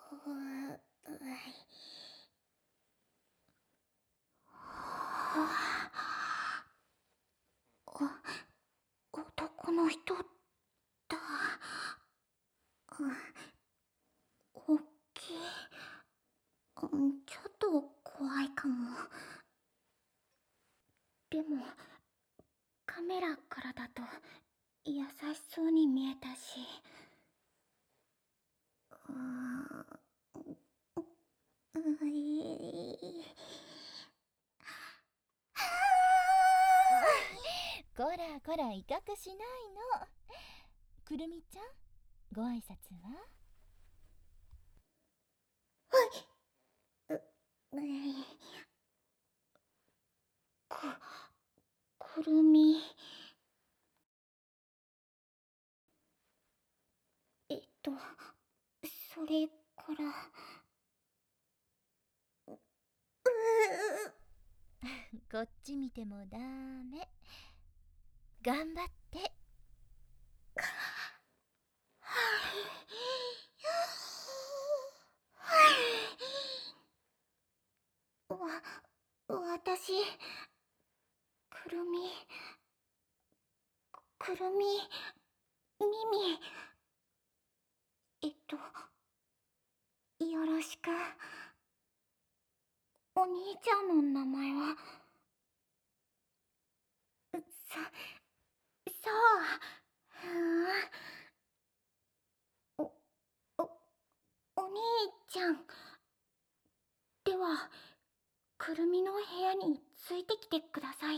男の人だ。おっきい。ちょっと怖いかも。でもカメラからだと優しそうに見えたし。 こらこら威嚇しないの。くるみちゃん、ご挨拶は？ くるみ。それから。 こっち見てもダメ。頑張って。 私、くるみ、ミミ、よろしく。お兄ちゃんの名前は？そう。お、お、お兄ちゃん。では、くるみの部屋についてきてください。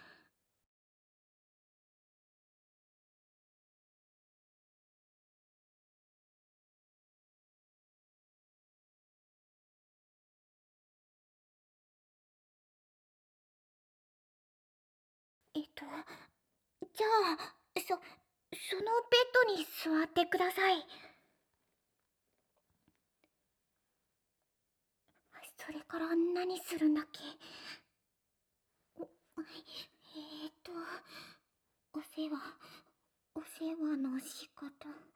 じゃあ、そのベッドに座ってください。それから何するんだっけ？お世話の仕方。